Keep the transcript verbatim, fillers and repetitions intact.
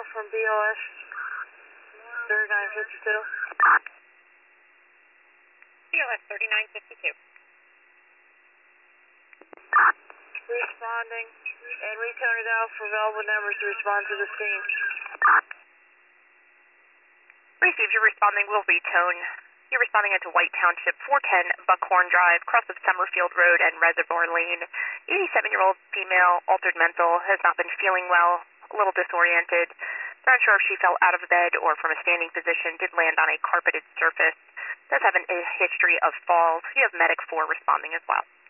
from B O S thirty-nine fifty-two. B O S thirty-nine fifty-two. Responding, and retone it out for available numbers to respond to the scene. Received, you're responding. We'll retone. You're responding into White Township, four ten Buckhorn Drive, cross of Summerfield Road and Reservoir Lane. eighty-seven-year-old female, altered mental, has not been feeling well, a little disoriented. Not sure if she fell out of bed or from a standing position, did land on a carpeted surface. Does have an, a history of falls. You have Medic four responding as well.